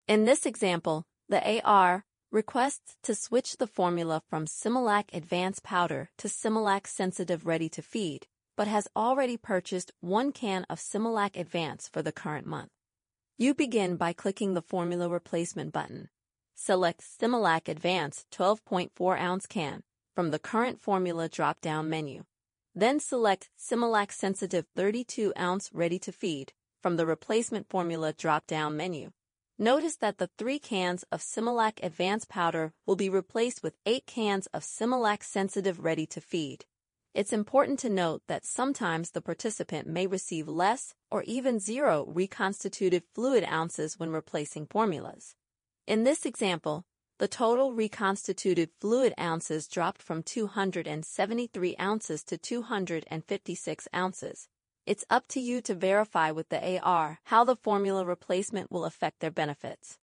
In this example, the AR requests to switch the formula from Similac Advanced Powder to Similac Sensitive Ready to Feed, but has already purchased 1 can of Similac Advance for the current month. You begin by clicking the Formula Replacement button. Select Similac Advance 12.4-ounce can from the Current Formula drop-down menu. Then select Similac Sensitive 32-ounce Ready to Feed from the Replacement Formula drop-down menu. Notice that the 3 cans of Similac Advanced Powder will be replaced with 8 cans of Similac Sensitive Ready to Feed. It's important to note that sometimes the participant may receive less or even 0 reconstituted fluid ounces when replacing formulas. In this example, the total reconstituted fluid ounces dropped from 273 ounces to 256 ounces. It's up to you to verify with the AR how the formula replacement will affect their benefits.